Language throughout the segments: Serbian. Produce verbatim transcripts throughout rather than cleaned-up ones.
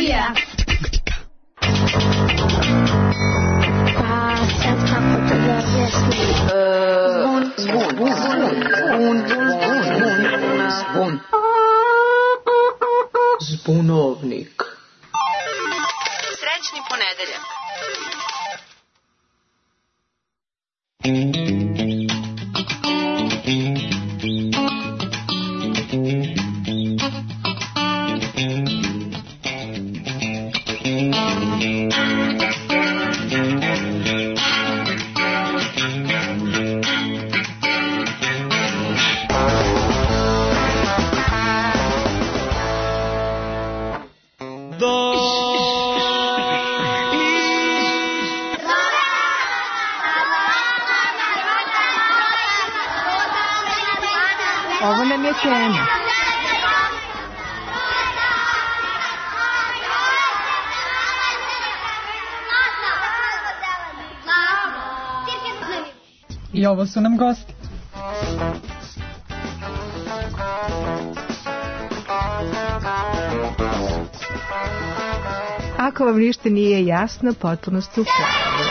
emisija. Pa sad kako to da objasnim? Zvon. Zvon. Zvon. Zvon. Zvon. Zbunovnik. Srećni ponedeljak. Ovo nam je tema. I ovo su nam gosti. Ako vam ništa nije jasno, potpuno ste u pravu.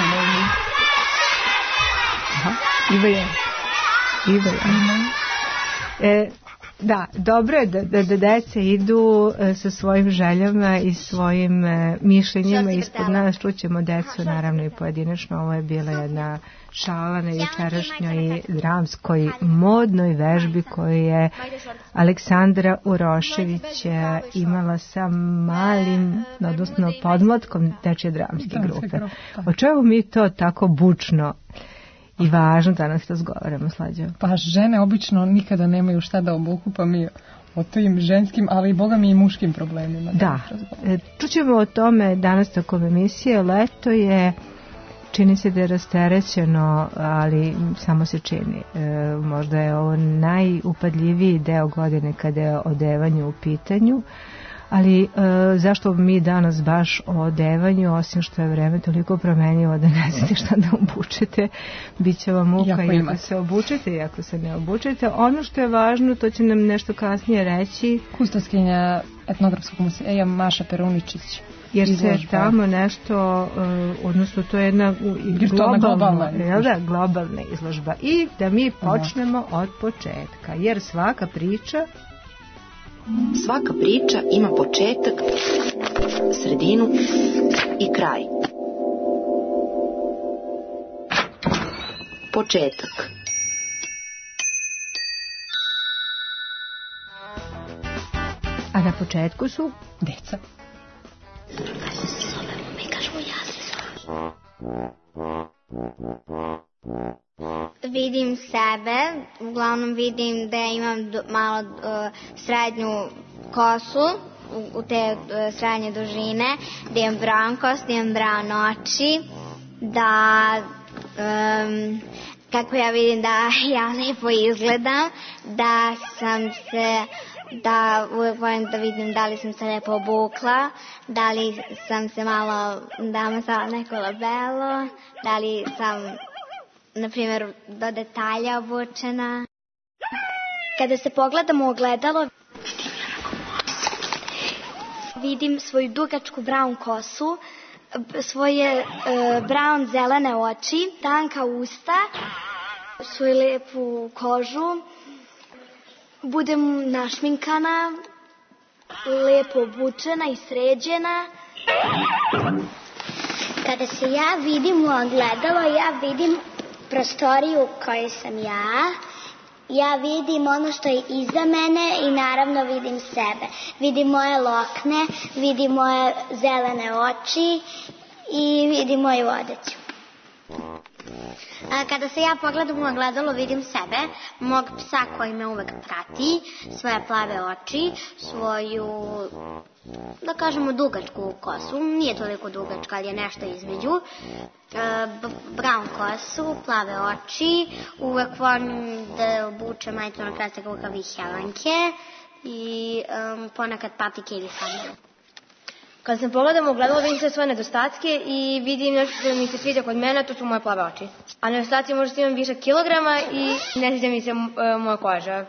Aha, Iva je. Iva je. E, da, dobro je da, da, da deca idu e, sa svojim željama i svojim e, mišljenjima ispod nas. Čućemo decu naravno i pojedinačno. Ovo je bila jedna šala na jučerašnjoj dramskoj modnoj vežbi koju je Aleksandra Urošević e, imala sa malim, odnosno podmlatkom dečje dramske grupe. O čemu mi to tako bučno i važno danas razgovaramo, Slađo? Pa žene obično nikada nemaju šta da obuku, pa mi o tim ženskim, ali i boga mi i muškim problemima. Da, da čućemo o tome danas tokom emisije. Leto je, čini se da je rasterećeno, ali samo se čini. E, možda je ovo najupadljiviji deo godine kada je odevanje u pitanju. Ali e, zašto mi danas baš o odevanju, osim što je vreme toliko promenjivo da ne znate šta da obučete, bit će vam muka i ako se obučete i ako se ne obučete. Ono što je važno, to će nam nešto kasnije reći kustoskinja etnografskog muzeja Maša Peruničić. Jer se tamo nešto, uh, odnosno to je jedna globalna, globalna, da, globalna izložba. I da mi počnemo od početka, jer svaka priča Svaka priča ima početak, sredinu i kraj. Početak. A na početku su deca. Kako se zovemo? Mi kažemo ja se zovem. Vidim sebe, uglavnom vidim da imam do, malo uh, srednju kosu, u, u te uh, srednje dužine, da imam brown kost, da imam brown oči, da um, kako ja vidim da ja lepo izgledam, da sam se, da uvijek volim da vidim da li sam se lepo obukla, da li sam se malo namasala neko labelo, da li sam, na primjer, do detalja obučena. Kada se pogledam u ogledalo, vidim svoju dugačku brown kosu, svoje uh, brown zelene oči, tanka usta, svoju lepu kožu. Budem našminkana, lepo obučena i sređena. Kada se ja vidim u ogledalo, ja vidim prostoriju koju sam ja, ja vidim ono što je iza mene i naravno vidim sebe. Vidim moje lokne, vidim moje zelene oči i vidim moju odeću. Kada se ja pogledam u ogledalo, vidim sebe, mog psa koji me uvek prati, svoje plave oči, svoju, da kažemo, dugačku kosu, nije toliko dugačka, ali je nešto između, brown kosu, plave oči, uvek volim da obučem majicu na kratak rukav i helenke i um, ponekad patike ili sandale. Kad se pogledam u ogledalo, vidim sve svoje nedostatke i vidim nešto što mi se sviđa kod mene, to su moje plave oči. A nedostatci možda imam više kilograma i ne sviđa mi se uh, moja koža.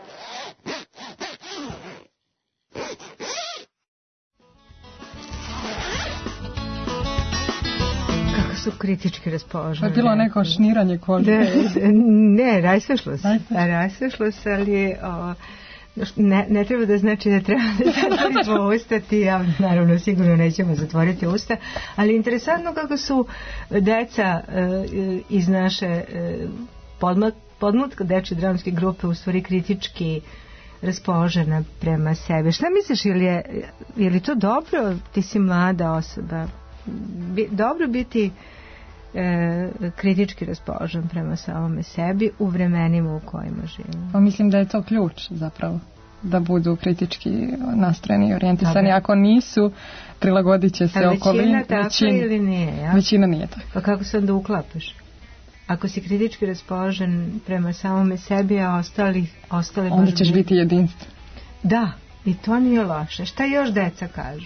su kritički raspoložene. To je bilo neko šniranje kože. Ne, rasvešlo se. Rasvešlo se, ali o, ne, ne treba da znači da treba da zatvorimo usta. Ti ja, naravno, sigurno nećemo zatvoriti usta, ali interesantno kako su deca e, iz naše e, podmlatka, podmlatka dečje dramske grupe u stvari kritički raspoložena prema sebi. Šta misliš, je li, je, je li to dobro? Ti si mlada osoba. Bi, dobro biti e, kritički raspoložen prema samome sebi u vremenima u kojima živimo. Pa mislim da je to ključ zapravo, da budu kritički nastrojeni i orijentisani. Dobre. Ako nisu, prilagodit će se okolini. Većina tako većina, ili nije? Ja? Većina nije tako. Pa kako se onda uklapaš? Ako si kritički raspoložen prema samome sebi, a ostali, ostali onda ćeš biti, biti jedinstven. Da, i to nije loše. Šta još deca kažu?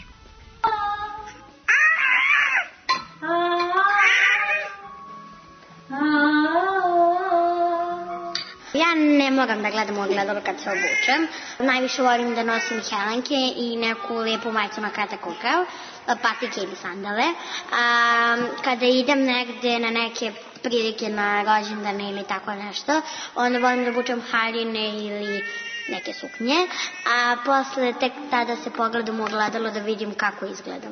Ja ne moram da gledam u ogledalo kad se obučem. Najviše volim da nosim helenke i neku lijepu majicu na kratak rukav, patike ili sandale. A, kada idem negde na neke prilike na rođendane ili tako nešto, onda volim da obučem haljine ili neke suknje, a posle tek tada se pogledam u ogledalo da vidim kako izgledam.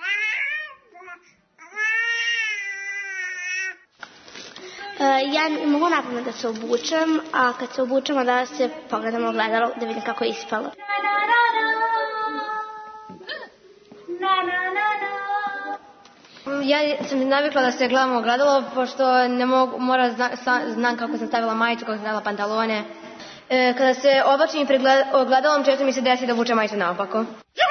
Ja mogu napamet da se obučem, a kad se obučem da se pogledam u ogledalo da vidim kako je ispalo. Ja sam navikla da se gledam u ogledalo, pošto ne mogu, mora zna, sa, znam kako sam stavila majicu, kako sam stavila pantalone. E, kada se oblačim pred ogledalom, često mi se desi da obučem majicu naopako.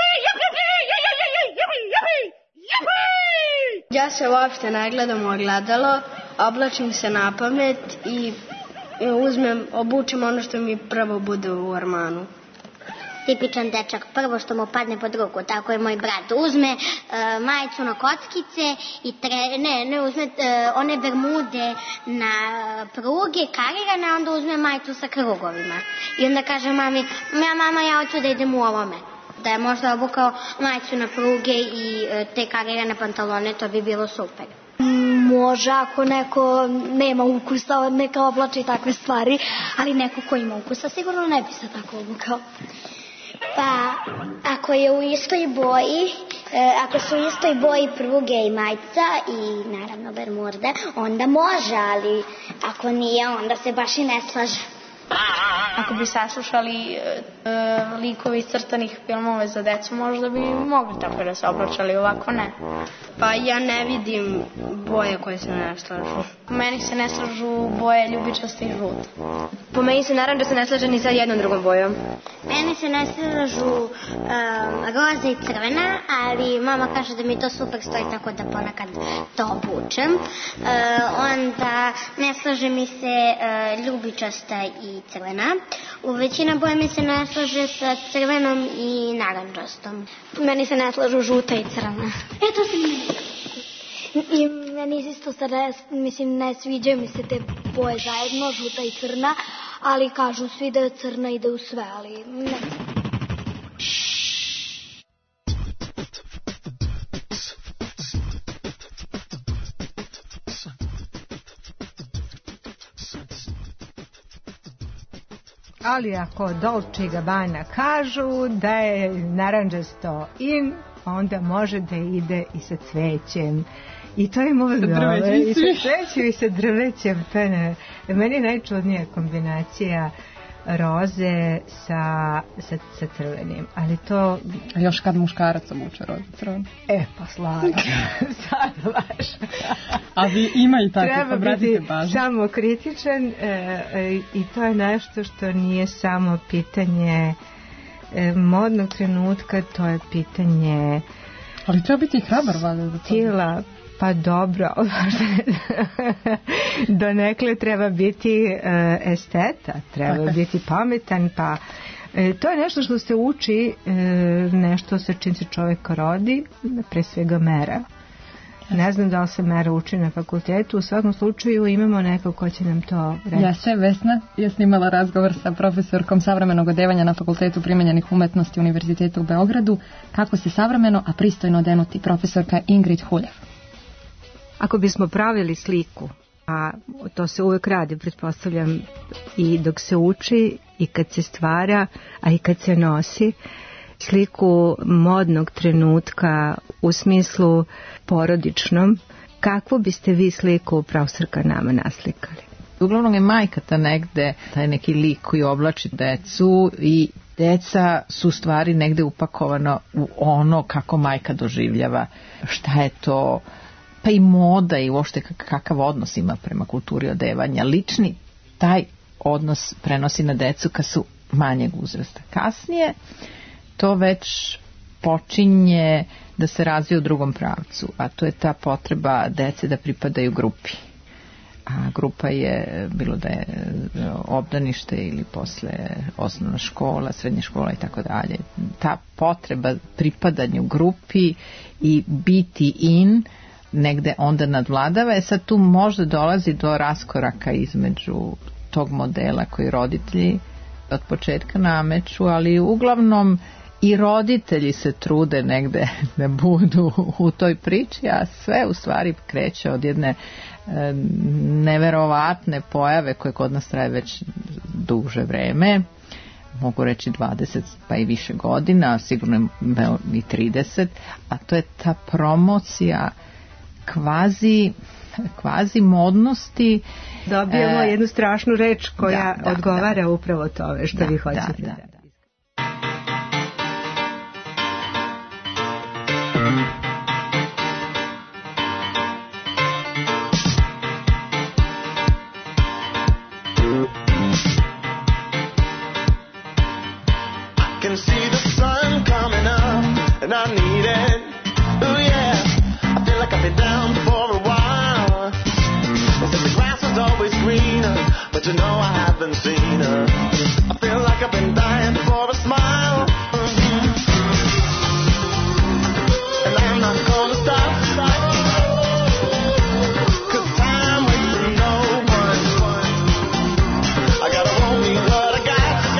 Ja se uopšte ne gledam u ogledalo, oblačim se na pamet i uzmem, obučem ono što mi prvo bude u ormanu. Tipičan dečak, prvo što mu padne pod ruku, tako je moj brat. Uzme uh, majicu na kockice i tre, ne, ne uzme uh, one bermude na pruge, karirane, onda uzme majicu sa krugovima. I onda kaže mami, ja mama, ja hoću da idem u ovome. Da je možda obukao majicu na pruge i uh, te karirane pantalone, to bi bilo super. Može ako neko nema ukusa, neka oblači takve stvari, ali neko ko ima ukusa sigurno ne bi se tako obukao. Pa, ako je u istoj boji, e, ako su u istoj boji pruge i majica i naravno bermude, onda može, ali ako nije, onda se baš i ne slaže. Ako bi saslušali e, likovi iz crtanih filmova za decu, možda bi mogli tako da se oblačali, ovako ne. Pa ja ne vidim boje koje se ne slažu. Po meni se ne slažu boje ljubičaste i žute. Po meni se naravno da se ne slaže ni sa jednom drugom bojom. Meni se ne slažu um, roza i crvena, ali mama kaže da mi to super stoji, tako da ponekad to obučem. Uh, onda ne slaže mi se uh, ljubičasta i crvena. U većina boja mi se ne slaže sa crvenom i narančastom. Meni se ne slažu žuta i crvena. E, to se mi I meni isto se ne, mislim, ne sviđaju mi se te boje zajedno, žuta i crna, ali kažu svi da je crna ide u sve, ali ne. Ali ako Dolce i Gabbana kažu da je naranđasto in, onda može da ide i sa cvećem. I to im uvek dobro. I sa cvećem i sa drvećem. To je ne, meni je najčudnija kombinacija roze sa, sa, sa crvenim. Ali to... A još kad muškarac obuče roze crvene. E, pa slaga. Sad baš. A vi ima i tako, treba biti samo kritičan e, e, i to je nešto što nije samo pitanje e, modnog trenutka, to je pitanje... Ali treba biti i hrabar, valjda, za to. Tila, pa dobro, donekle treba biti e, esteta, treba tako biti pametan, pa e, to je nešto što se uči, e, nešto sa čim se čovjek rodi, pre svega mera. Ne znam da li se mera uči na fakultetu, u svakom slučaju imamo neko ko će nam to reći. Ja se, Vesna, ja sam imala razgovor sa profesorkom savremenog odevanja na Fakultetu primenjenih umetnosti Univerziteta u Beogradu, kako se savremeno, a pristojno odenuti, profesorka Ingrid Huljev. Ako bismo pravili sliku, a to se uvek radi, pretpostavljam, i dok se uči i kad se stvara, a i kad se nosi, sliku modnog trenutka u smislu porodičnom, kakvu biste vi sliku profesorka nama naslikali? Uglavnom je majka ta negde, taj neki lik koji oblači decu i deca su stvari negde upakovano u ono kako majka doživljava, šta je to, pa i moda i uopšte kakav odnos ima prema kulturi odevanja. Lični taj odnos prenosi na decu kad su manjeg uzrasta. Kasnije to već počinje da se razvije u drugom pravcu, a to je ta potreba dece da pripadaju grupi. A grupa je, bilo da je obdanište ili posle osnovna škola, srednja škola i tako dalje. Ta potreba pripadanju grupi i biti in negde onda nadvladava. E sad tu možda dolazi do raskoraka između tog modela koji roditelji od početka nameću, ali uglavnom i roditelji se trude negde da budu u toj priči, a sve u stvari kreće od jedne e, neverovatne pojave koje kod nas traje već duže vreme, mogu reći dvadeset pa i više godina, sigurno i trideset, a to je ta promocija kvazi kvazi modnosti. Dobijemo e, jednu strašnu reč koja da, da, odgovara da. upravo tome što da, vi hoćete. Da, da, da. Can see the sun coming up and I need it. Oh yeah, I feel like I've been down for a while. They said the grass is always greener, but you know I haven't seen her. I feel like I've been dying for a smile. Mm-hmm. And I'm not gonna stop, stop. Cause time waits for no one. I gotta want me what I got.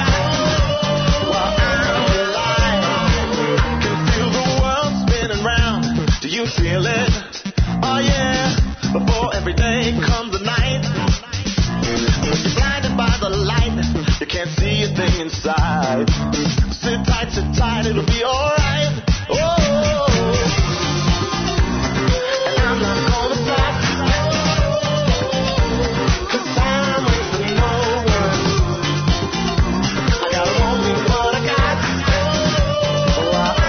You feel it, oh yeah, before every day comes a night. When you're blinded by the light, you can't see a thing inside. Sit tight, sit tight, it'll be alright. Oh, and I'm not gonna stop, cause time waits for no one. I gotta want me what I got. Oh, I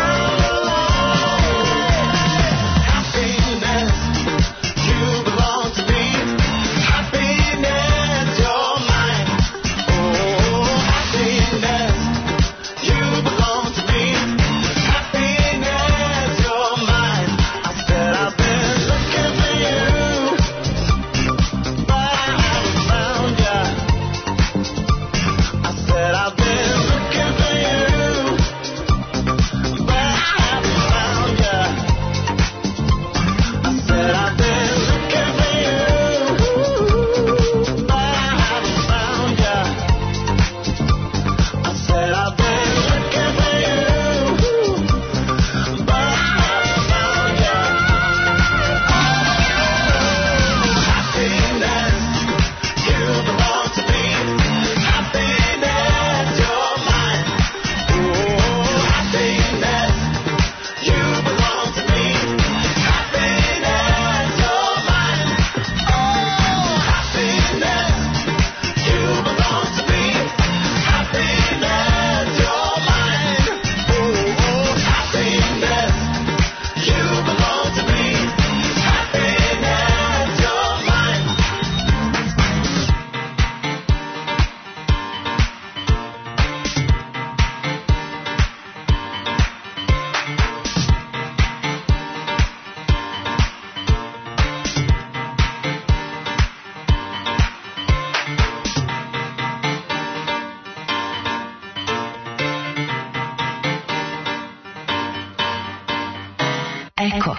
Eko.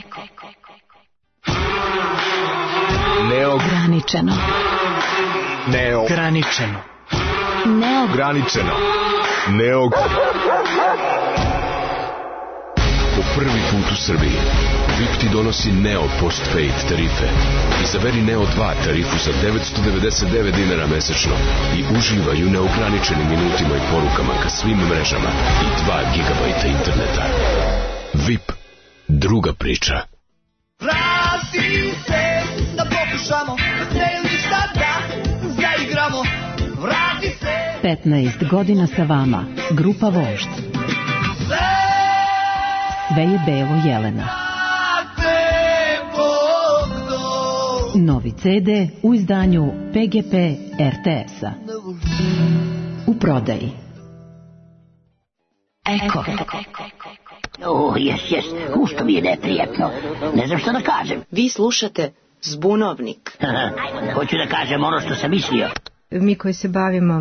Neograničeno. Neograničeno. Neograničeno. Neog... Prvi put u Srbiji V I P ti donosi Neo Postpaid tarife. Izaberi Neo dva tarifu za devetsto devedeset devet dinara mesečno i uživaj u neograničenim minutima i porukama ka svim mrežama i dva gigabajta interneta. V I P. Druga priča. Vrati se da pokušamo, da strelišta da zaigramo. Vrati se. petnaest godina sa vama, grupa Vožd. Sve je belo Jelena. Novi ce de u izdanju pe ge pe er te es-a. U prodaji. Eko. O, jes, jes, ušto mi je neprijatno. Ne znam što da kažem. Vi slušate Zbunovnik. Hoću da kažem ono što sam mislio. Mi koji se bavimo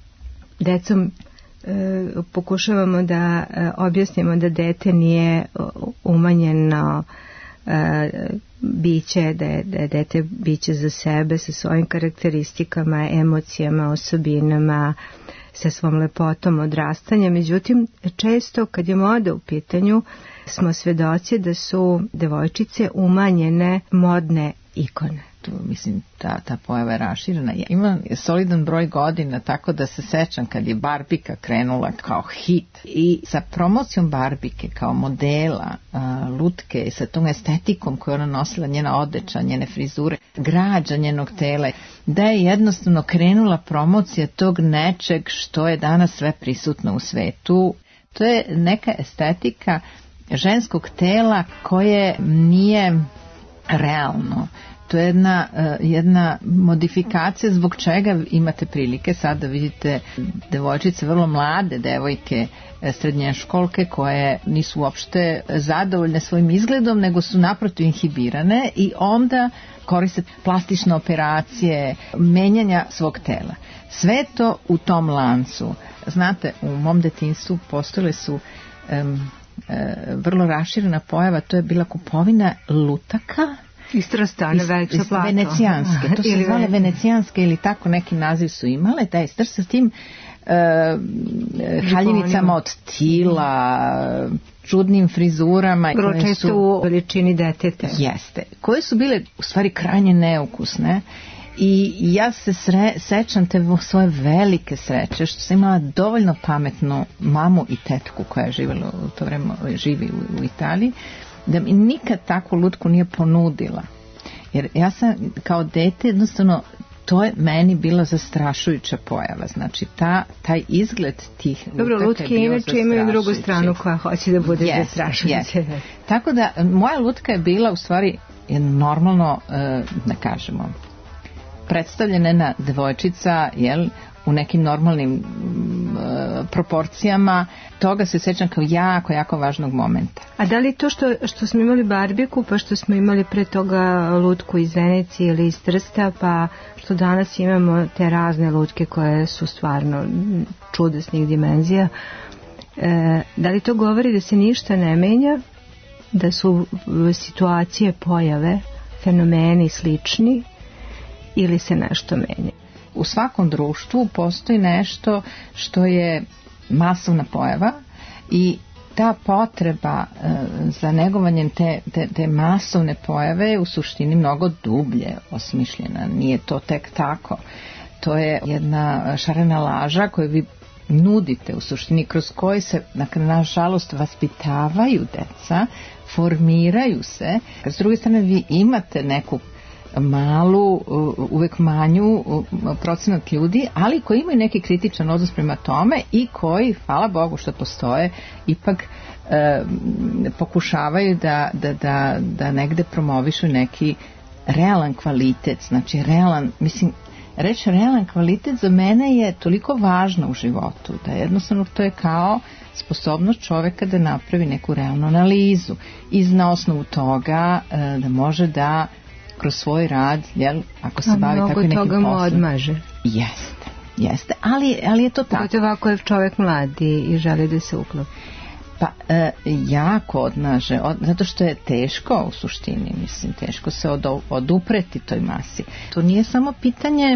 decom e, pokušavamo da e, objasnimo da dete nije umanjeno e, biće, da je, da je dete biće za sebe sa svojim karakteristikama, emocijama, osobinama, sa svom lepotom odrastanja. Međutim, često kad je moda u pitanju smo svedoci da su devojčice umanjene modne ikone. Tu, mislim, ta, ta pojava je raširena. Ja imam solidan broj godina, tako da se sećam kad je Barbika krenula kao hit i sa promocijom Barbike kao modela, a, lutke, sa tom estetikom koju ona nosila, njena odeća, njene frizure, građa njenog tela, da je jednostavno krenula promocija tog nečeg što je danas sve prisutno u svetu. To je neka estetika ženskog tela koje nije realno. To je jedna, jedna modifikacija zbog čega imate prilike sad da vidite devojčice, vrlo mlade devojke, srednjoškolke koje nisu uopšte zadovoljne svojim izgledom, nego su naprotiv inhibirane i onda koriste plastične operacije, menjanja svog tela. Sve to u tom lancu. Znate, u mom detinjstvu postojale su um, e, vrlo raširena pojava, to je bila kupovina lutaka Istrastane veća plata. Venecijanske, to se zvale venecijanske ili tako neki naziv su imale, da je str sa tim uh, haljivicama od tila, čudnim frizurama. Vrlo često u veličini deteta. Jeste, koje su bile u stvari krajnje neukusne. I ja se sre, sećam te svoje velike sreće što sam imala dovoljno pametnu mamu i tetku koja je živjela u to vreme, živi u, u Italiji, da mi nikad takvu lutku nije ponudila. Jer ja sam kao dete jednostavno, to je meni bila zastrašujuća pojava. Znači ta, taj izgled tih lutaka. Dobro, lutke inače imaju drugu stranu koja hoće da bude yes, zastrašujuća. Yes. Tako da moja lutka je bila u stvari normalno, da kažemo, predstavljena jedna devojčica, jel, u nekim normalnim uh, proporcijama. Toga se sjećam kao jako, jako važnog momenta. A da li to što, što smo imali Barbiku, pa što smo imali pre toga lutku iz Venecije ili iz Trsta, pa što danas imamo te razne lutke koje su stvarno čudesnih dimenzija, e, da li to govori da se ništa ne menja, da su situacije, pojave, fenomeni slični ili se nešto menja? U svakom društvu postoji nešto što je masovna pojava i ta potreba e, za negovanjem te, te, te masovne pojave je u suštini mnogo dublje osmišljena. Nije to tek tako. To je jedna šarena laža koju vi nudite u suštini, kroz koje se, nažalost, vaspitavaju deca, formiraju se. S druge strane, vi imate neku malu, uvek manju procenat ljudi, ali koji imaju neki kritičan odnos prema tome i koji, hvala Bogu što postoje, ipak e, pokušavaju da, da, da, da negde promovišu neki realan kvalitet, znači realan, mislim, reći realan kvalitet za mene je toliko važno u životu, da jednostavno to je kao sposobnost čoveka da napravi neku realnu analizu i na osnovu toga e, da može da kroz svoj rad, jel, ako se a bavi tako nekim poslom. Mnogo toga mu odmaže. Jeste, jeste, ali, ali je to tako. Pogotovo ako je čovjek mladi i želi da se uklopi. Pa, e, jako odmaže, od, zato što je teško u suštini, mislim, teško se od, odupreti toj masi. To nije samo pitanje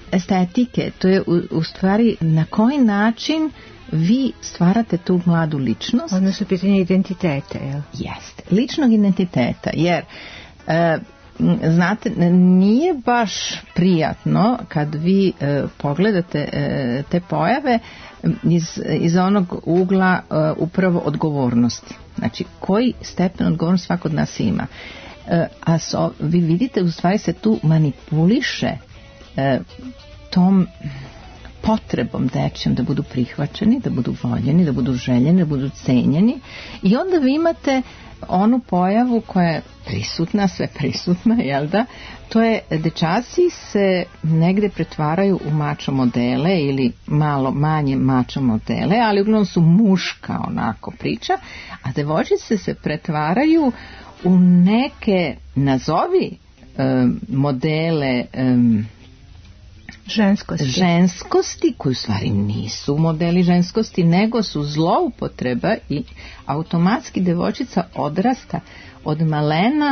estetike, to je u, u stvari na koji način vi stvarate tu mladu ličnost. Odnosno pitanje identiteta, jel? Jeste, ličnog identiteta, jer e, znate, nije baš prijatno kad vi e, pogledate e, te pojave iz, iz onog ugla e, upravo odgovornosti. Znači, koji stepen odgovornosti svako od nas ima. E, a so, vi vidite, u stvari se tu manipuliše e, tom potrebom dečjom da budu prihvaćeni, da budu voljeni, da budu željeni, da budu cenjeni, i onda vi imate onu pojavu koja je prisutna, sve prisutna, jel da? To je, dečaci se negde pretvaraju u mačo modele ili malo manje mačo modele, ali uglavnom su muška onako priča, a devojčice se pretvaraju u neke, nazovi um, modele um, ženskosti. ženskosti, koji u stvari nisu modeli ženskosti, nego su zloupotreba, i automatski devojčica odrasta od malena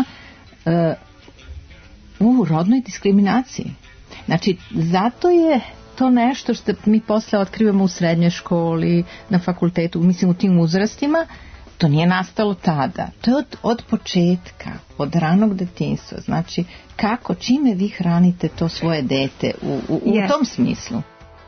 uh, u rodnoj diskriminaciji. Znači, zato je to nešto što mi posle otkrivamo u srednjoj školi, na fakultetu, mislim u tim uzrastima. To nije nastalo tada. To je od, od početka, od ranog detinjstva. Znači, kako, čime vi hranite to svoje dete u, u, u yes. tom smislu?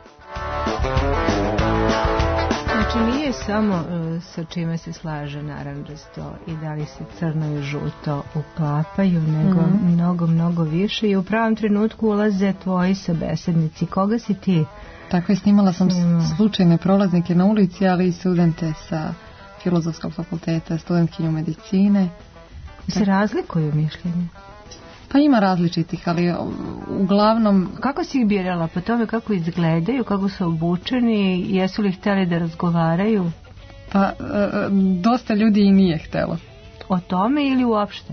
Znači, nije samo uh, sa čime se slaže naranđasto i da li se crno i žuto uklapaju, nego mm. mnogo, mnogo više, i u pravom trenutku ulaze tvoji sabesednici. Koga si ti? Tako je, snimala sam Snimala. slučajne prolaznike na ulici, ali i studente sa Filozofskog fakulteta, studentkinju medicine. Se razlikuju mišljenje? Pa ima različitih, ali uglavnom... Kako si ih birala? Po tome kako izgledaju, kako su obučeni, jesu li htjeli da razgovaraju? Pa dosta ljudi i nije htjelo. O tome ili uopšte?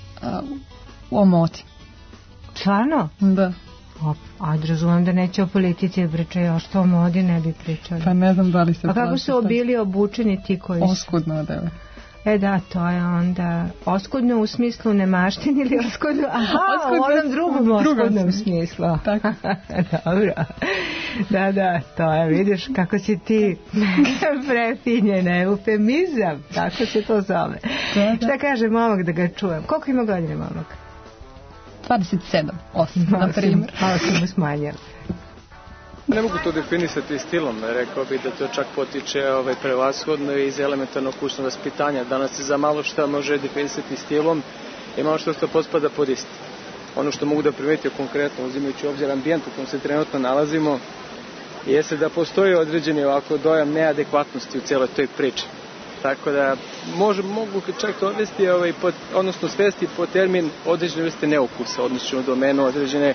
O moti. Stvarno? Da. O, a razumem da neće o politici pričaju, a što o modi ne bi pričali? Pa ne znam da li se... A kako su bili obučeni ti koji su? Oskudno odeve. E da, to je onda oskudno u smislu nemaštini ili oskudno? Aha, oskudno, u onom drugom oskudnom smislu. Tako. Dobro. Da, da, to je, vidiš kako si ti prefinjena, eufemizam, tako se to zove. Da, da. Šta kaže momak da ga čujem? Koliko ima godine momak? dvadeset sedam, osam, na primjer. Malo sam mu smanjila. Ne mogu to definisati stilom, rekao bih da to čak potiče ovaj, prevashodno iz elementarnog kućnog vaspitanja. Danas se za malo šta može definisati stilom i malo što to potpada pod isti. Ono što mogu da primetio konkretno, uzimajući obzir ambijent u kojem se trenutno nalazimo, jeste da postoji određeni ovako dojam neadekvatnosti u cijeloj toj priči. Tako da može, mogu čak to odvesti, ovaj, pod, odnosno svesti po termin određene vrste neukusa, odnosno u domenu određene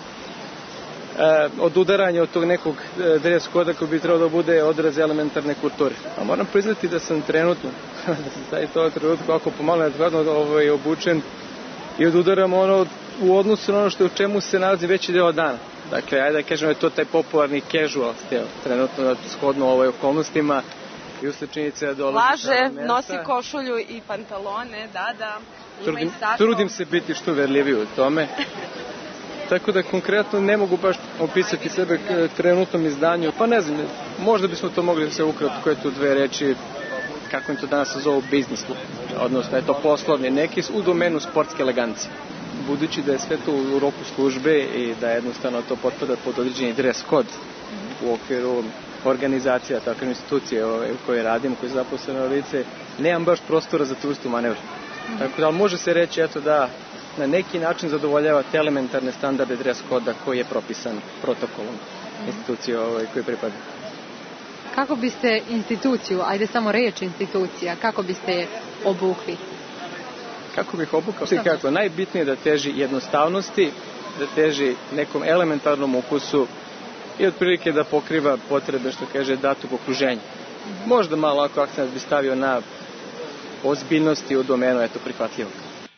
e, odudaranja od tog nekog dress koda koji bi trebao da bude odraz elementarne kulture. A moram priznati da sam trenutno, da sam taj to trenutno ako pomalo neadekvatno ovaj, obučen i odudaram ono u odnosu na ono što u čemu se nalazi veći deo dana. Dakle, ajde da kažem da je to taj popularni casual stil, trenutno shodno ovoj okolnostima. Laže, nosi košulju i pantalone, da, da, ima i sako. Trudim se biti što verljiviji u tome. Tako da konkretno ne mogu baš opisati sebe trenutnom izdanju. Pa ne znam, možda bismo to mogli se ukratko koje tu dve reči, kako im to danas se zove, biznis, odnosno je to poslovni, neki u domenu sportske elegancije. Budući da je sve to u roku službe i da jednostavno to potpada pod određeni dress kod u okviru organizacija, takve institucije u kojoj radim, koji je zaposleno lice, nemam baš prostora za tu vrstu manevra. Mm-hmm. Tako da može se reći eto da na neki način zadovoljava te elementarne standarde dress koda koji je propisan protokolom mm-hmm. institucije ovaj, koji pripada. Kako biste instituciju, ajde samo reći institucija, kako biste je obukli? Kako bih obukao? Kako? Najbitnije je da teži jednostavnosti, da teži nekom elementarnom ukusu i otprilike da pokriva potrebe, što kaže, datog okruženja. Možda malo ako akcent bi stavio na ozbiljnosti u domenu, eto, prihvatljivog.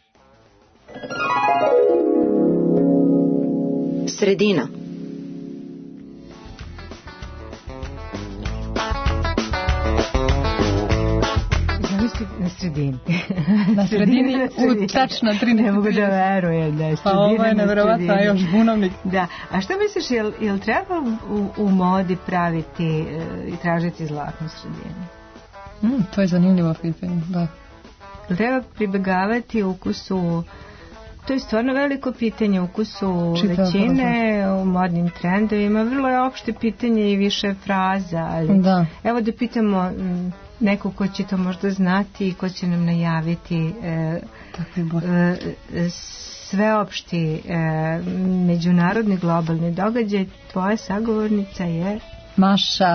Sredina. Zamisli Na sredini. Na sredini, u tačno trideset tri. Ne mogu da verujem da je sredina. Pa ovo je nevjerovatno, a još bunovnik. Da, a što misliš, jel, jel treba u, u modi praviti e, i tražiti zlatnu sredinu? Mm, to je zanimljivo pitanje, da. Jel treba pribegavati ukusu, to je stvarno veliko pitanje, ukusu Čitava većine, prošla. u modnim trendovima, vrlo je opšte pitanje i više fraza, ali da. Evo da pitamo m, neko ko će to možda znati i ko će nam najaviti e, e, sveopšti e, međunarodni globalni događaj. Tvoja sagovornica je Maša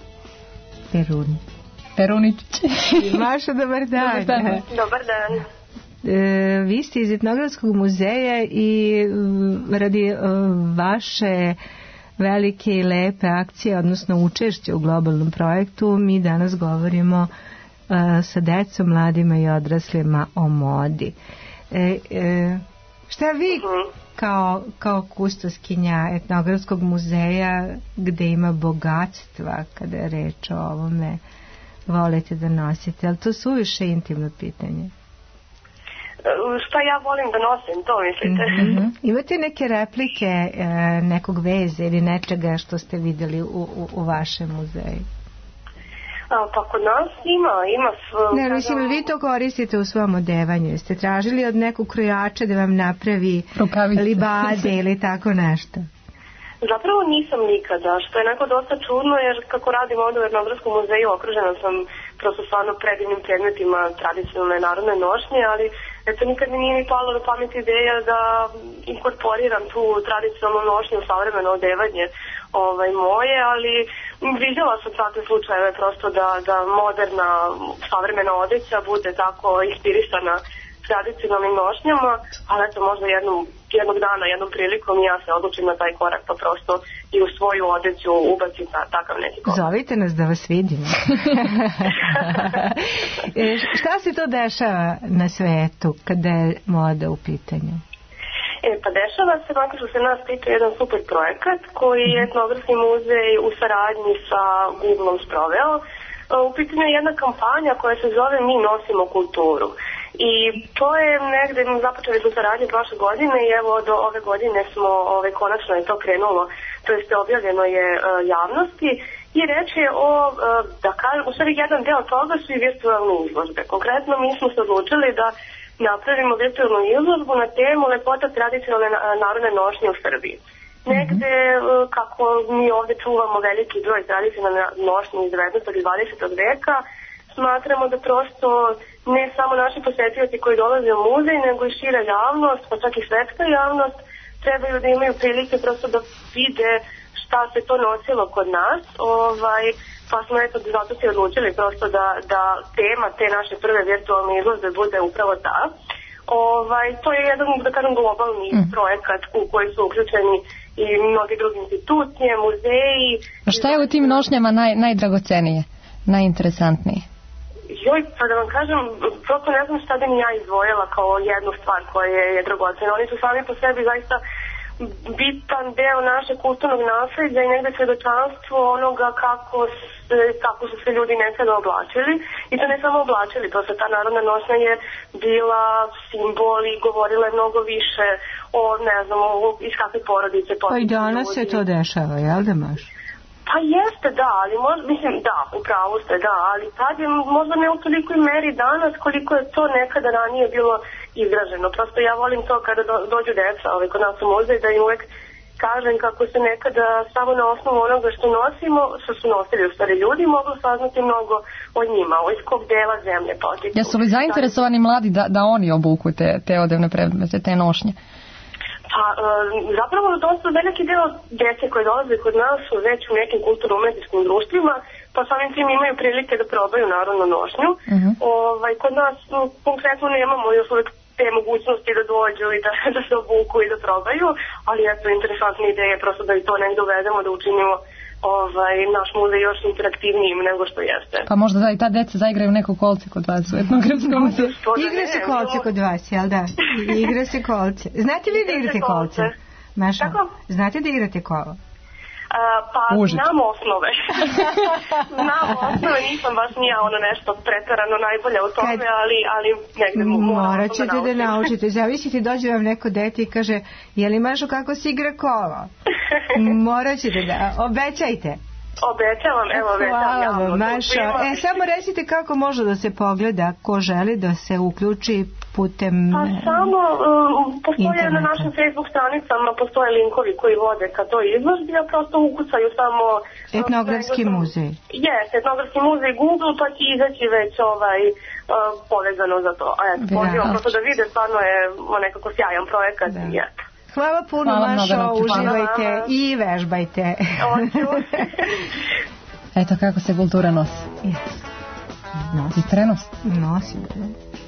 Perun. Perunić. Maša, dobar dan. Dobar dan. Dobar dan. E, vi ste iz Etnografskog muzeja i m, radi e, vaše velike i lepe akcije, odnosno učešće u globalnom projektu, mi danas govorimo e, sa decom, mladima i odraslima o modi. E, e, šta vi kao, kao kustoskinja Etnografskog muzeja, gde ima bogatstva kada je reč o ovome, volite da nosite? Ali to su više intimno pitanje. Šta ja volim da nosim, to mislite? Mm-hmm. Imate neke replike e, nekog veze ili nečega što ste vidjeli u, u, u vašem muzeju? A, pa kod nas ima, ima sv... Ne, mislim, vi to koristite u svom odevanju. Jeste tražili od nekog krojača da vam napravi rukavice, libade ili tako nešto? Zapravo nisam nikada, što je neko dosta čudno, jer kako radim ovdje u Etnografskom muzeju, okružena sam prosto stvarno predivnim predmetima tradicionalne narodne nošnje, ali eto nikad mi nije ni palo na pamet ideja da inkorporiram tu tradicionalnu nošnju u savremeno odevanje ovaj, moje, ali vidjela sam takve slučajeve prosto da, da moderna savremena odeća bude tako inspirisana tradicionalnim nošnjama, ali eto možda jednom, jednog dana, jednom prilikom ja se odlučim na taj korak pa prosto i u svoju odeću ubacim ta, takav neki korak. Zovite nas da vas vidimo. e, šta se to dešava na svetu kada je moda u pitanju? E, pa dešava se, nakon što se nas tiče, jedan super projekat koji je Etnografski muzej u saradnji sa Google-om sproveo. U pitanju je jedna kampanja koja se zove Mi nosimo kulturu. I to je negde, započeli smo saradnje prošle godine i evo do ove godine smo, ove, konačno je to krenulo, to jest objavljeno je uh, javnosti i reč je o, uh, da kažem, u stvari jedan deo toga su i virtualne izložbe. Konkretno mi smo se odlučili da napravimo virtualnu izložbu na temu lepota tradicionalne narodne nošnje u Srbiji. Negde, uh, kako mi ovdje čuvamo veliki broj tradicionalne nošnje iz devetnaestog i dvadesetog veka, smatramo da prosto ne samo naši posjetioci koji dolaze u muzej, nego i šira javnost, pa čak i svetska javnost, trebaju da imaju prilike prosto da vide šta se to nosilo kod nas. Ovaj, pa smo eto zato se odlučili prosto da, da tema te naše prve virtualne izložbe bude upravo ta. Ovaj, to je jedan, da kažem, globalni mm. projekat u koji su uključeni i mnogi drugi institucije, muzeji. A šta je u tim nošnjama naj, najdragocenije, najinteresantnije? Joj, pa da vam kažem, prosto ne znam šta bi mi ja izdvojila kao jednu stvar koja je, je dragocena. Oni su sami po sebi zaista bitan deo našeg kulturnog nasleđa i negde svedočanstvo onoga kako, se, kako su se ljudi nekada oblačili. I to ne samo oblačili, prosto ta narodna nošnja je bila simbol i govorila je mnogo više o, ne znam, o, iz kakve porodice. Pa i danas se to dešava, jel da maš? Pa jeste, da, ali možda, mislim, da, upravo ste, da, ali tad je možda ne u tolikoj meri danas koliko je to nekada ranije bilo izraženo. Prosto ja volim to kada do, dođu deca ovaj, kod nas u muzej, da im uvek kažem kako se nekada samo na osnovu onoga što nosimo, što su nosili u stvari ljudi, moglo saznati mnogo o njima, o iz kog dela zemlje potiču. Jesu li zainteresovani mladi da, da oni obuku te, te odevne predmete, te nošnje? Pa, e, zapravo dosta veliki deo djece koje dolaze kod nas su već u nekim kulturno-umetničkim društvima, pa samim tim imaju prilike da probaju narodnu nošnju. Uh-huh. Ovaj, kod nas m, konkretno nemamo još uvijek te mogućnosti da dođu i da, da se obuku i da probaju, ali eto, interesantna ideja je prosto da i to negdje uvedemo, da učinimo ovaj, naš muzej još interaktivnijim nego što jeste. Pa možda da i ta deca zaigraju neko kolce kod vas u Etnografskom muzeju. Igra se kolce kod vas, jel da? Igra se kolce. Znate vi da igrate kolce? Maša, znate da igrate kolo? Pa Užice. znam osnove. Znam osnove, nisam baš nija ono nešto preterano najbolje u tome, ali, ali negde moram Morat da ćete naučim. da naučite. Zavisite, dođe vam neko dete i kaže, je li Mašo kako se igra kolo? Morat ćete da, obećajte. Obećavam, evo obećavam. Hvala javno vam, to Mašo. svima. E, samo recite kako može da se pogleda, ko želi da se uključi putem Pa samo um, postoje interneta. na našim Facebook stranicama, postoje linkovi koji vode ka toj izložbi, a prosto ukucaju samo... Etnografski muzej. Jes, etnografski muzej Google, pa će izaći već ovaj, uh, povezano za to. A eto, pozivam Da. prosto da vide, stvarno je o, nekako sjajan projekat. Da. I eto. Hvala puno, Hvala Mašo, mnogo, uživajte Hvala. i vežbajte. Eto kako se kultura nosi. I prenosi. Nosi, da.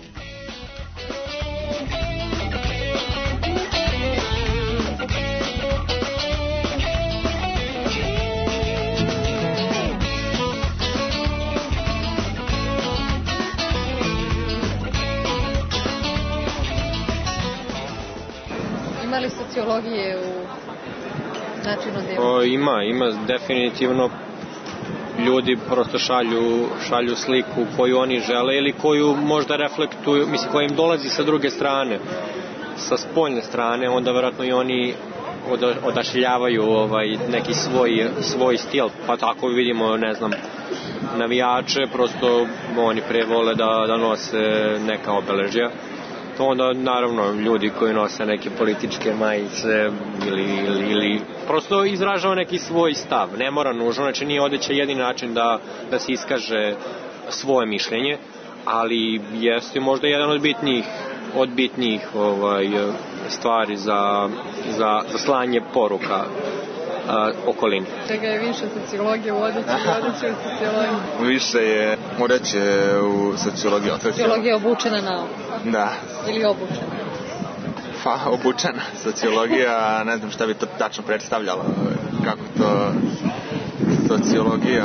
Ima li sociologije u načinu dela? O, ima, ima definitivno. Ljudi prosto šalju, šalju sliku koju oni žele ili koju možda reflektuju, mislim, koja im dolazi sa druge strane, sa spoljne strane, onda verovatno i oni oda, odašiljavaju ovaj, neki svoj, svoj stil, pa tako vidimo, ne znam, navijače, prosto oni pre vole da, da nose neka obeležja. To onda naravno ljudi koji nose neke političke majice ili, ili, ili prosto izražava neki svoj stav, ne mora nužno, znači nije odeća jedini način da, da se iskaže svoje mišljenje, ali jeste možda jedan od bitnijih, od bitnijih ovaj, stvari za, za, za slanje poruka uh, okolini. Čega je više sociologije u odeći i odeći u sociologiji? Više je odeće u sociologiji. Sociologija je obučena na Da. ili obučena? Pa, obučena sociologija, ne znam šta bi to tačno predstavljalo, kako to sociologija,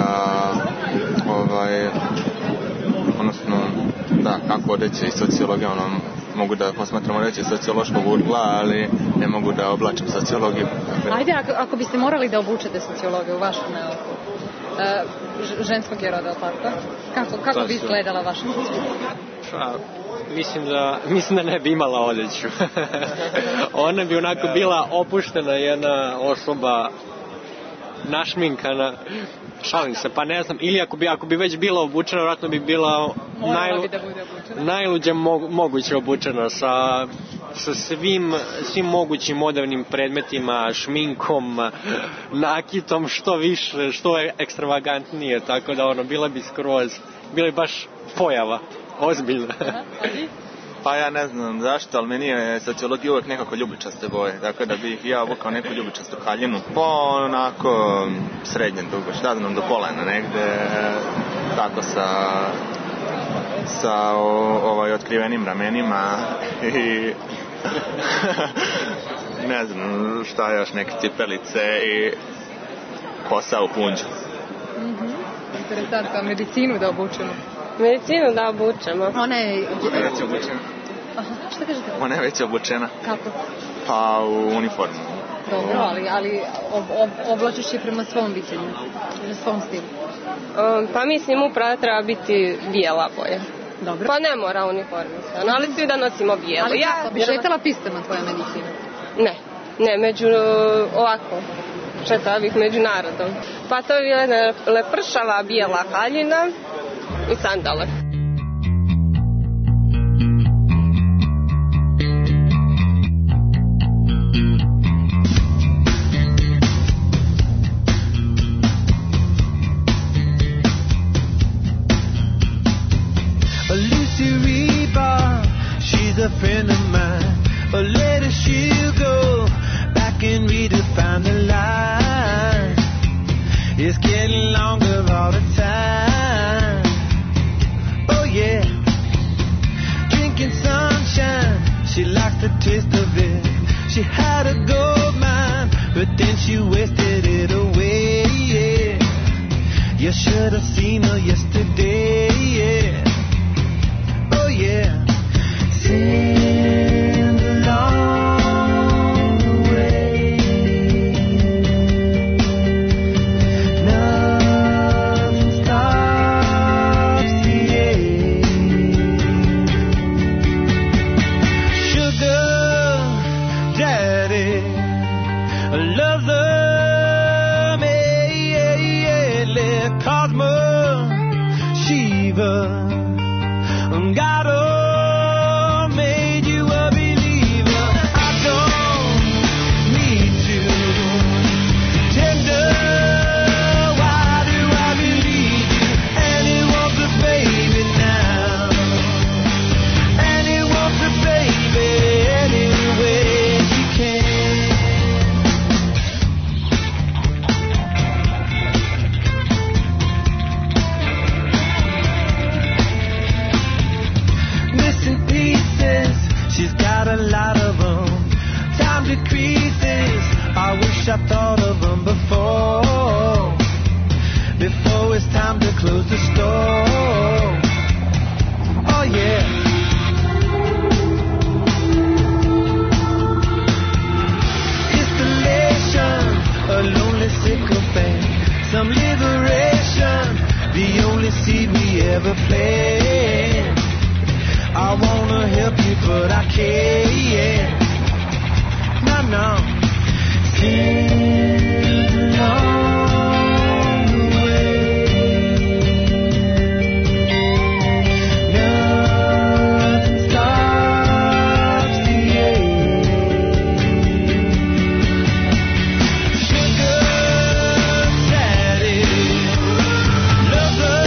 ovaj, odnosno, da, kako odeće i sociologija, ono, mogu da posmatram odeće sociološkog ugla, ali ne mogu da oblačim sociologiju. Ajde, ako, ako biste morali da obučete sociologiju u vašem nauku, uh, ženskog je roda, tako? Kako, kako bi izgledala vaša sociologija? Pa, mislim da, mislim da ne bi imala odeću. Ona bi onako bila opuštena jedna osoba, našminkana, šalim se, pa ne znam, ili ako bi, ako bi već bila obučena, vjerojatno bi bila najlu, bi da bude obučena. najluđe mo, moguće obučena sa, sa svim, svim mogućim modernim predmetima, šminkom, nakitom, što više, što je ekstravagantnije, tako da ono, bila bi skroz, bila bi baš pojava, ozbiljna. Pa ja ne znam zašto, ali meni je sociologija uvijek nekako ljubičaste boje, tako da bih ja obukao neku ljubičastu haljinu, po onako srednje dugo, šta znam, do kolena negde, tako sa sa o, ovaj, otkrivenim ramenima i ne znam šta još, neke cipelice i kosa u punđu. Mm-hmm. Interesantno, medicinu da obučemo. Medicinu da obučemo. Ona je... Ona je već obučena. Aha, šta kažete? Ona je već obučena. Kako? Pa u uniformu. Dobro, ali, ali ob, ob, oblačiš je prema svom viđenju, svom stilu. Um, pa mislim upravo treba biti bijela boja. Dobro. Pa ne mora uniformisano, ali svi da nosimo bijelo. Ali ja kako bi šetala pistama tvoja medicina? Ne, ne, među ovako, šetala bih među narodom. Pa to je jedna lepršava bijela haljina i sandale. A friend of mine, but later she'll go back and redefine the line. It's getting longer all the time. Oh yeah, drinking sunshine, she likes the taste of it. She had a gold mine, but then she wasted it away. Yeah, you should have seen her yesterday. Yeah, oh yeah. Send along the way. God oh, made you a believer. I don't need to tender. Why do I believe you? And he wants a baby now. And he wants a baby any way she can. Missing pieces, she's got a lot of them. Time decreases, I wish I thought of them before. Before it's time to close the store. Oh yeah. Isolation, a lonely sycophant. Some liberation, the only seed we ever played. I wanna help you, but I can't. No, no. Seems along the way, nothing stops the ache. Sugar daddy, lover,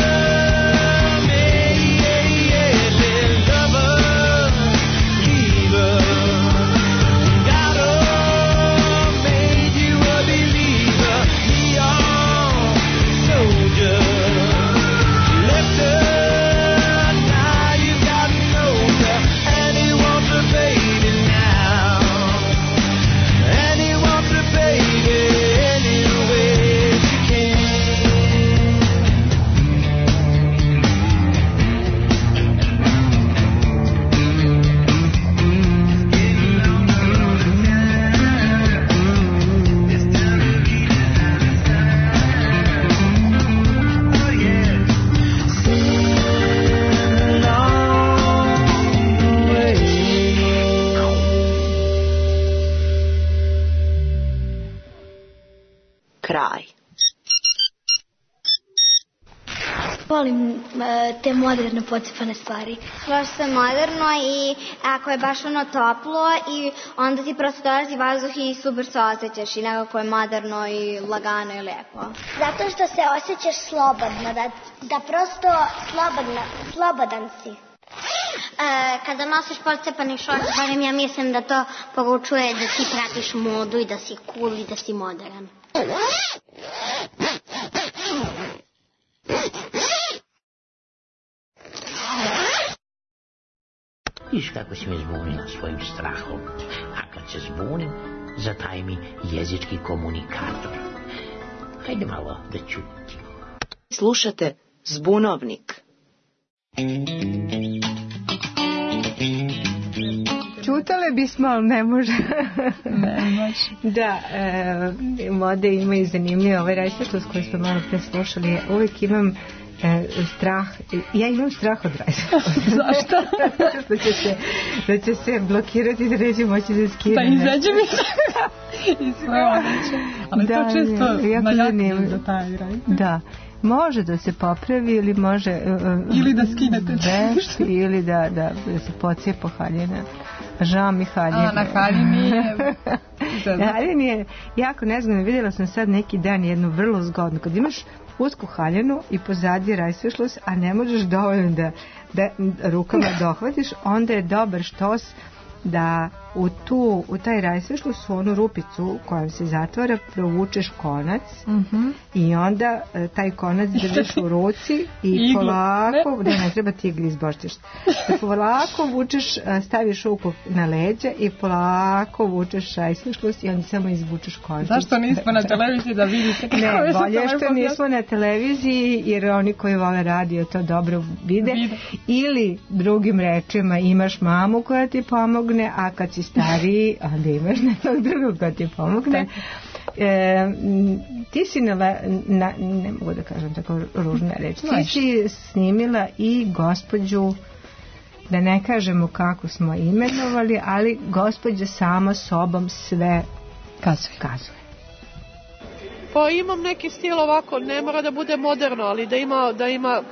Kraj. Volim e, te moderne pocepane stvari. Baš se moderno i ako je baš ono toplo i onda ti prosto dolazi vazduh i super se osjećaš i nekako je moderno i lagano i lepo. Zato što se osjećaš slobodno, da, da prosto slobodno, slobodan si. E, kada nosiš pocepani šorc, barem ja mislim da to poručuje da ti pratiš modu i da si cool i da si modern. Viš kako si me zbunila svojim strahom, a kad se zbunim, zataj mi jezički komunikator. Hajde malo da čutim. Slušate Zbunovnik. Čutale bismo, ali ne može. Ne može. Da, e, mode imaju zanimljivo. Ovaj rajsvetlost koji smo malo pre slušali, uvijek imam e, strah, ja imam strah od rajsvetlosti. Zašto? da, će se, da će se blokirati, da neće moći da skine. Pa izađe mi se i sve odreće. Ali da, to čisto najjasnije za taj raj. Da. Može da se popravi ili može uh, ili da skinete veš, ili da, da, da se pocijepo haljina. Žao mi haljine. A na haljini je haljini je jako nezgodno. Vidjela sam sad neki dan jednu vrlo zgodnu. Kad imaš usku haljinu i pozadnji rajsvetlost, a ne možeš dovoljno da, da rukama dohvatiš, onda je dobar štos da u tu, u taj rajsvetlost, u onu rupicu kojom se zatvara, provučeš konac mm-hmm. i onda taj konac držiš u ruci i polako, ne, ne treba ti igli izbošćeš, da polako vučeš, staviš ruku na leđa i polako vučeš rajsvetlost i onda samo izvučeš konac. Zašto nismo na televiziji da vidite? Ne, bolje što nismo na televiziji jer oni koji vole radio to dobro vide. vide. Ili drugim rečima imaš mamu koja ti pomogne, a kad si stariji, onda imaš nekog drugog koja ti pomogne. E, ti si na, na, ne mogu da kažem tako ružne reči, ti si snimila i gospođu, da ne kažemo kako smo imenovali, ali gospođa sama sobom sve kazuje. kazuje. Pa imam neki stil ovako, ne mora da bude moderno, ali da ima, da ima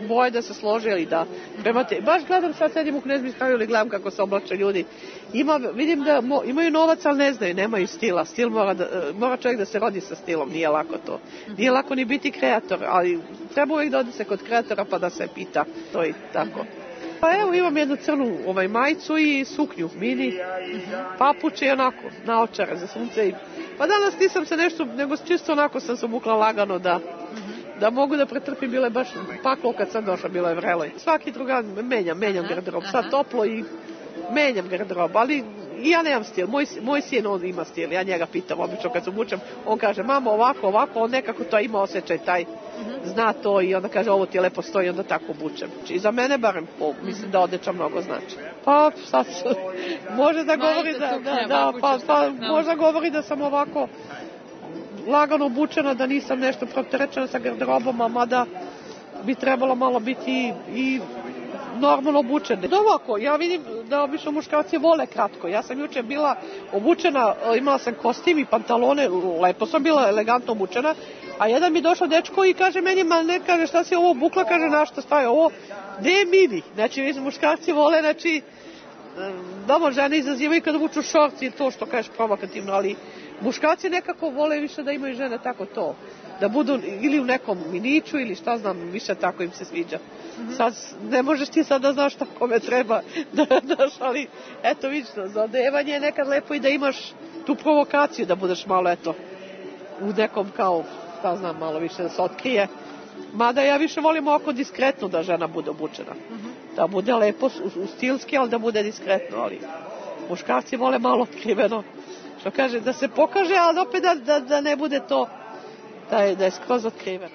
boje da se slože ili da prema te... Baš gledam, sad sedim u Knez Mihajlu ili gledam kako se oblače ljudi. Ima, vidim da mo, imaju novac, ali ne znaju, nemaju stila. Stil mora, da, mora čovjek da se rodi sa stilom, nije lako to. Nije lako ni biti kreator, ali treba uvijek da ode se kod kreatora pa da se pita. To i tako. Pa evo imam jednu crnu ovaj, majicu i suknju mini, papuče i onako, naočare za sunce. I... Pa danas nisam se nešto, nego čisto onako sam se obukla lagano da, da mogu da pretrpim, bilo je baš paklo kad sam došla, bilo je vrelo. Svaki druga menjam, menjam garderob, sad toplo i menjam garderob, ali ja nemam stil, moj, moj sin on ima stil, ja njega pitam obično kad se obučem, on kaže mama ovako, ovako, on nekako to ima osjećaj taj, zna to i onda kaže ovo ti je lepo stoji, onda tako obučem. I za mene barem, po, mislim da odeća mnogo znači. Pa sad može da govori da, da, da, pa, pa možda govori da sam ovako lagano obučena, da nisam nešto preopterećena sa garderobama, mada bi trebalo malo biti i, i normalno obučene. Da ovako, ja vidim da obično muškarci vole kratko. Ja sam juče bila obučena, imala sam kostim i pantalone, lepo sam bila, elegantno obučena, a jedan mi došao dečko i kaže meni, mal ne, kaže šta si ovo obukla, kaže na što staje ovo, gde je mini? Znači, vi muškarci vole, znači, doma žene izazivaju kad obuču šorci i to što kažeš provokativno, ali muškarci nekako vole više da imaju žene tako to. Da budu ili u nekom miniću ili šta znam, više tako im se sviđa. Mm-hmm. Sad ne možeš ti sad da znaš šta kome treba da daš, ali eto vidiš, za odevanje je nekad lepo i da imaš tu provokaciju, da budeš malo eto u nekom kao, šta znam, malo više da se otkrije. Mada ja više volim oko diskretno da žena bude obučena. Mm-hmm. Da bude lepo, u, u stilski, ali da bude diskretno, ali muškarci vole malo otkriveno. Što kaže, da se pokaže, ali opet da, da, da ne bude to da je, da je skroz otkriveno.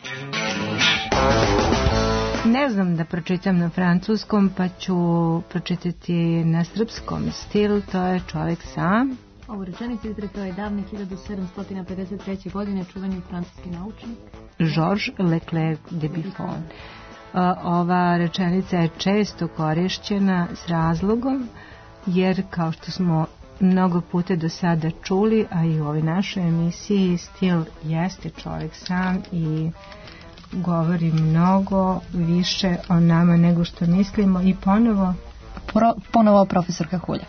Ne znam da pročitam na francuskom, pa ću pročitati na srpskom. Stil, to je čovjek sam. Ovu rečenicu izrekao je davne hiljadu sedamsto pedeset treće. godine čuveni francuski naučnik Georges Leclerc de Buffon. Ova rečenica je često korišćena s razlogom, jer kao što smo mnogo puta do sada čuli, a i u ovoj našoj emisiji, stil jeste čovjek sam i govori mnogo više o nama nego što mislimo. I ponovo Pro, ponovo profesorka Hulja.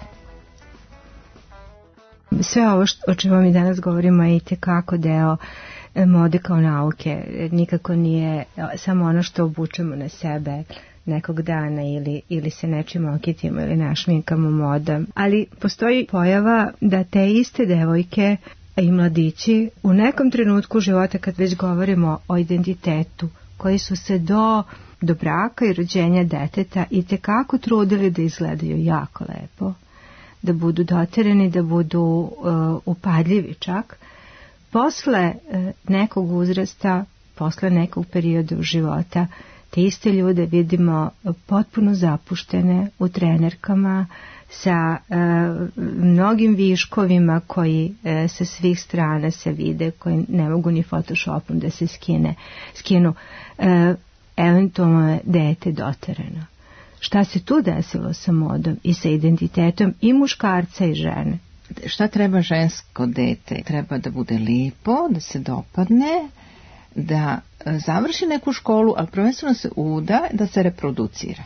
Sve ovo što, o čemu mi danas govorimo je itekako deo mode kao nauke. Nikako nije samo ono što obučemo na sebe nekog dana ili, ili se nečim okitimo ili našminkamo modom. Ali postoji pojava da te iste devojke i mladići u nekom trenutku života, kad već govorimo o identitetu, koji su se do, do braka i rođenja deteta itekako trudili da izgledaju jako lepo, da budu dotereni, da budu uh, upadljivi čak, posle uh, nekog uzrasta, posle nekog perioda u života, te iste ljude vidimo potpuno zapuštene u trenerkama sa e, mnogim viškovima koji e, sa svih strana se vide, koji ne mogu ni photoshopom da se skine, skinu. E, eventualno je dete doterano. Šta se tu desilo sa modom i sa identitetom i muškarca i žene? Šta treba žensko dete? Treba da bude lijepo, da se dopadne, da završi neku školu, ali prvenstveno se uda, da se reproducira.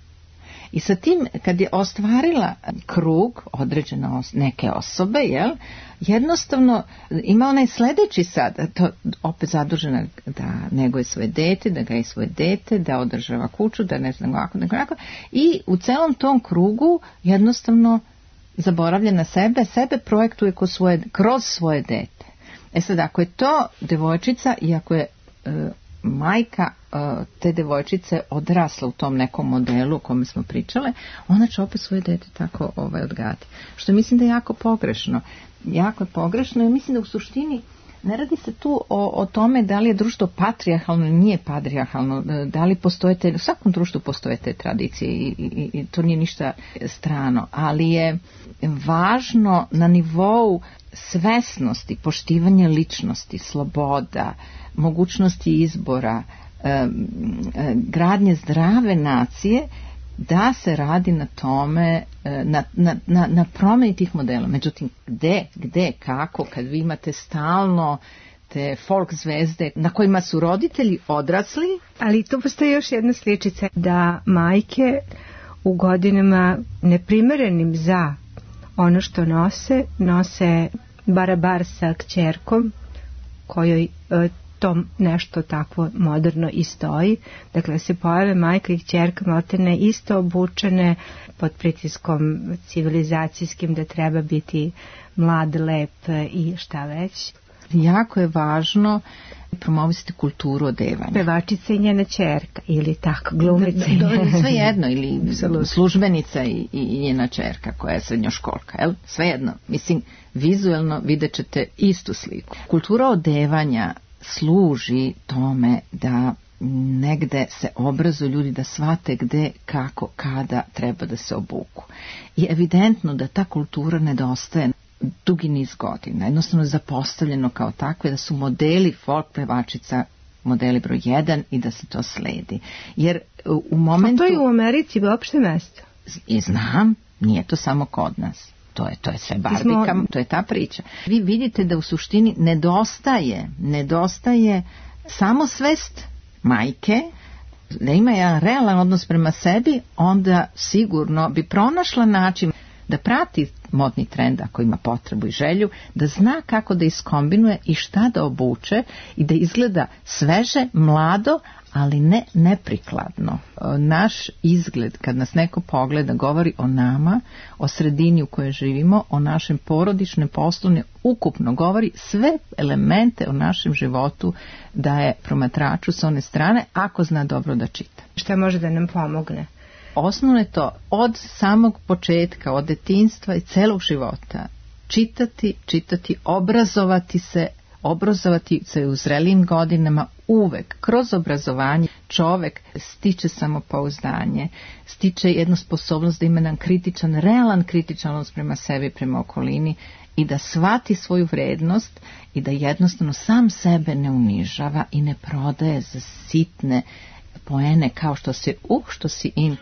I sa tim, kad je ostvarila krug određene os- neke osobe, jel, jednostavno ima onaj sljedeći sad, to opet zadužena da neguje svoje dete, da gaji svoje dete, da održava kuću, da ne znam kako, nego onako. I u celom tom krugu jednostavno zaboravlja na sebe, sebe projektuje kroz svoje, kroz svoje dete. E sad, ako je to devojčica i ako je e, majka e, te devojčice odrasla u tom nekom modelu o kome smo pričale, ona će opet svoje dete tako ovaj, odgajati. Što mislim da je jako pogrešno. Jako je pogrešno i mislim da u suštini ne radi se tu o, o tome da li je društvo patrijarhalno ili nije patrijarhalno, da li postoje te, u svakom društvu postoje te tradicije i, i, i to nije ništa strano, ali je važno na nivou svesnosti, poštivanje ličnosti, sloboda, mogućnosti izbora, eh, gradnje zdrave nacije, da se radi na tome, na, na, na, na promjeni tih modela. Međutim, gde, gde, kako, kad vi imate stalno te folk zvezde na kojima su roditelji odrasli. Ali tu postoji još jedna sličica da majke u godinama neprimerenim za ono što nose, nose barabar sa kćerkom kojoj e, to nešto takvo moderno i stoji. Dakle, se pojave majka i kćerka maltene isto obučene pod pritiskom civilizacijskim da treba biti mlad, lep i šta već. Jako je važno promovisati kulturu odevanja. Pevačica i njena ćerka ili tako, glumica. Do, do, sve jedno, ili službenica i, i njena ćerka koja je srednjoškolka. Jel? Sve jedno. Mislim, vizuelno vidjet ćete istu sliku. Kultura odevanja služi tome da negde se obrazuju ljudi da shvate gde, kako, kada treba da se obuku. I evidentno da ta kultura nedostaje dugi niz godina. Jednostavno zapostavljeno kao takve da su modeli folk pevačica modeli broj jedan i da se to sledi. Jer u momentu... A to je u Americi uopšte mesto? I znam, nije to samo kod nas. To je, to je sve barbika, to je ta priča. Vi vidite da u suštini nedostaje, nedostaje samosvest majke, da ima jedan realan odnos prema sebi, onda sigurno bi pronašla način da prati modni trend ako ima potrebu i želju, da zna kako da iskombinuje i šta da obuče i da izgleda sveže, mlado, ali ne neprikladno. Naš izgled, kad nas neko pogleda, govori o nama, o sredini u kojoj živimo, o našem porodičnom poslovne, ukupno govori sve elemente o našem životu da je promatraču s one strane, ako zna dobro da čita. Šta može da nam pomogne? Osnovno je to od samog početka, od detinjstva i celog života. Čitati, čitati, obrazovati se, obrazovati se u zrelijim godinama uvek. Kroz obrazovanje čovek stiče samopouzdanje, stiče jednu sposobnost da ima jedan kritičan, realan kritičan odnos prema sebi, prema okolini i da shvati svoju vrednost i da jednostavno sam sebe ne unižava i ne prodaje za sitne poene kao što si uh, što si in.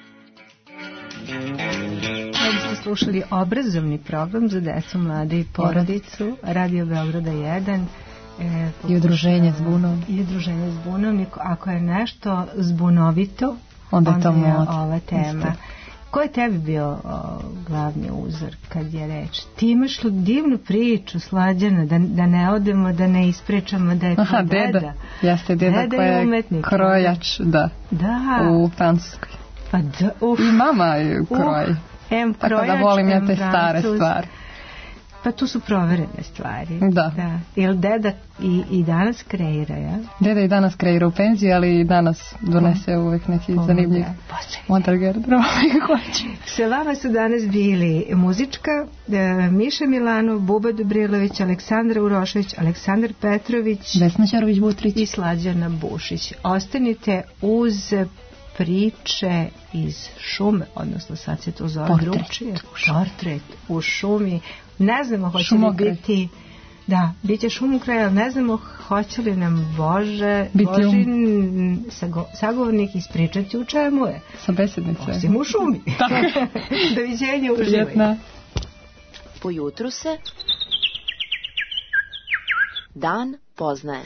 Da ste slušali obrazovni program za decu, mlade i porodicu, Radio Beograda jedan. E, I udruženje Zbunovnik. I udruženje Zbunovnik. Ako je nešto zbunovito, onda je, to onda je mod. ova tema. Isto. Ko je tebi bio o, glavni uzor kad je reč? Ti imaš divnu priču, Slađana, da, da ne odemo, da ne ispričamo da je to Aha, deda. deda. Jeste deda, deda koja je umetnik, krojač, da, da. u Francuskoj. Pa da, uf. I mama je kroj. Uh, em krojač, tako da volim ja te Francuz. Stare stvari. Pa tu su proverene stvari. Da. da. Jel deda i, i danas kreira, ja? Deda i danas kreira u penziji, ali i danas donese oh. uvek neki oh, zanimljiv model gardrobe. Sa vama su danas bili muzička e, Miša Milanov, Buba Dobrilović, Aleksandra Urošević, Aleksandar Petrović, Vesna Ćorović-Butrić i Slađana Bušić. Ostanite uz priče iz šume, odnosno sad se to zove Portret drugčije. u šumi. Portret u šumi. Ne znamo hoće li biti, da, bit će šumokraj, ali ne znamo hoće li nam Bože, Božin um. sago, sagovornik ispričati u čemu je. Sa besednice. Osim u šumi. Doviđenja, uživaj. Po jutru se dan poznaje.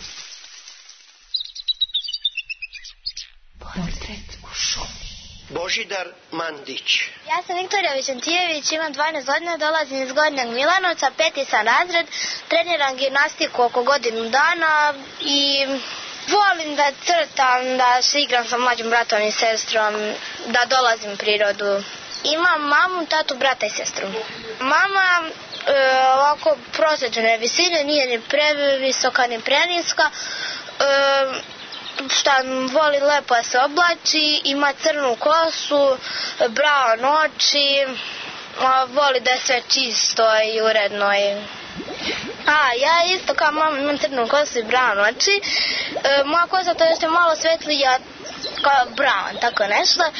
Portret u šumi. Božidar Mandić. Ja sam Viktorija Vičentijević, imam dvanaest godina, dolazim iz Gornjeg Milanovca, peti sam razred, treniram gimnastiku oko godinu dana i volim da crtam, da se igram sa mlađim bratom i sestrom, da dolazim u prirodu. Imam mamu, tatu, brata i sestru. Mama e, ovako prosječne visine, nije ni previsoka ni preniska, e, šta voli lepo se oblači, ima crnu kosu, brown oči, voli da je sve čisto i uredno. A, ja isto kao mama imam crnu kosu i brown oči. E, moja kosa to je malo svetlija kao brown, tako nešto. E,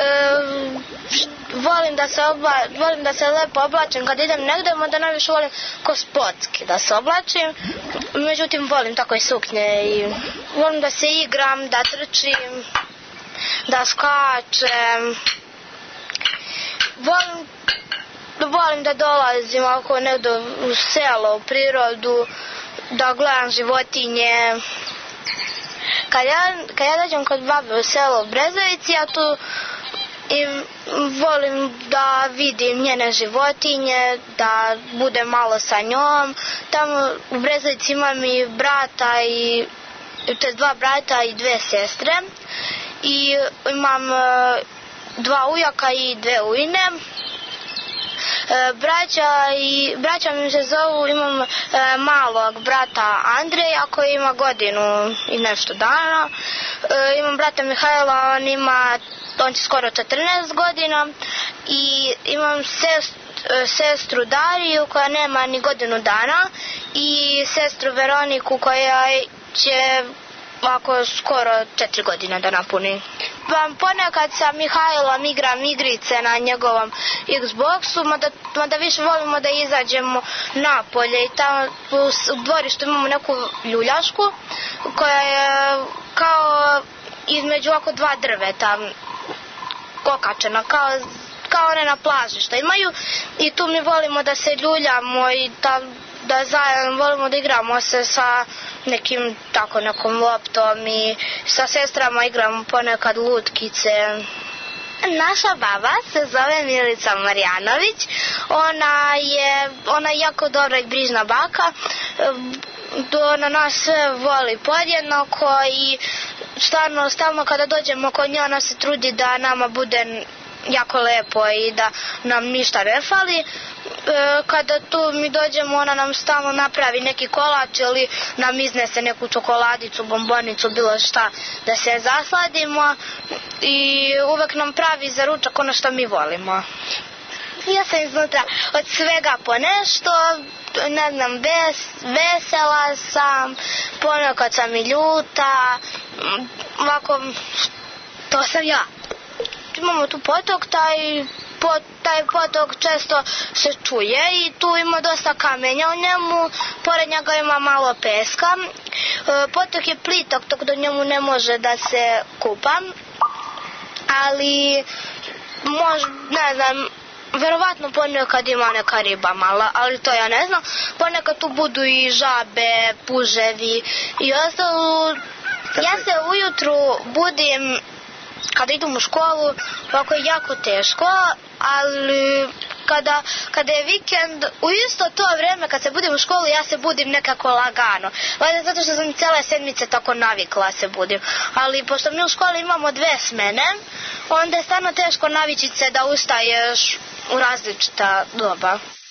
volim da se obla, volim da se lepo oblačim kad idem negdje, onda najviše volim ko sportski da se oblačim. Međutim, volim tako i suknje i volim da se igram, da trčim, da skačem. Volim, volim da dolazim ako negdje u selo, u prirodu da gledam životinje. Kad ja, kad ja dođem kod babe u selo u Brezovici, ja tu i volim da vidim njene životinje, da budem malo sa njom. Tamo u Brezovici imam i brata i to je dva brata i dve sestre i imam dva ujaka i dve ujne. Braća i braća mi se zovu, imam e, malog brata Andreja koji ima godinu i nešto dana. E, imam brata Mihajla, on ima on će skoro četrnaest godina i imam sestru, sestru Dariju koja nema ni godinu dana i sestru Veroniku koja će ako skoro četiri godine da napuni. Ponekad sa Mihajlom igram igrice na njegovom Xboxu, mada, mada više volimo da izađemo napolje i tamo u dvorištu imamo neku ljuljašku koja je kao između oko dva drveta okačena, kao, kao one na plaži što imaju i tu mi volimo da se ljuljamo i da, da zajedno volimo da igramo se sa nekim tako nekom loptom i sa sestrama igramo ponekad lutkice. Naša baba se zove Milica Marjanović, ona je, ona je jako dobra i brižna baka, ona nas sve voli podjednako i stvarno stalno kada dođemo kod nje ona se trudi da nama bude jako lepo i da nam ništa ne fali. Kada tu mi dođemo ona nam stalno napravi neki kolač ili nam iznese neku čokoladicu, bombonicu, bilo šta da se zasladimo i uvek nam pravi za ručak ono što mi volimo. Ja sam iznutra od svega po nešto, ne znam, ves, vesela sam, ponekad sam i ljuta, ovako, to sam ja. Imamo tu potok, taj pot, taj potok često se čuje i tu ima dosta kamenja u njemu, pored njega ima malo peska. Potok je plitak, tako da njemu ne može da se kupa, ali možda, ne znam, verovatno ponekad ima neka riba mala, ali to ja ne znam. Ponekad tu budu i žabe, puževi i ostalo. Ja se ujutru budim kada idem u školu, ovako je jako teško, ali kada, kada je vikend, u isto to vreme kad se budim u školu, ja se budim nekako lagano. Valjda zato što sam cele sedmice tako navikla se budim. Ali pošto mi u školi imamo dve smene, onda je stvarno teško navići se da ustaješ u različita doba.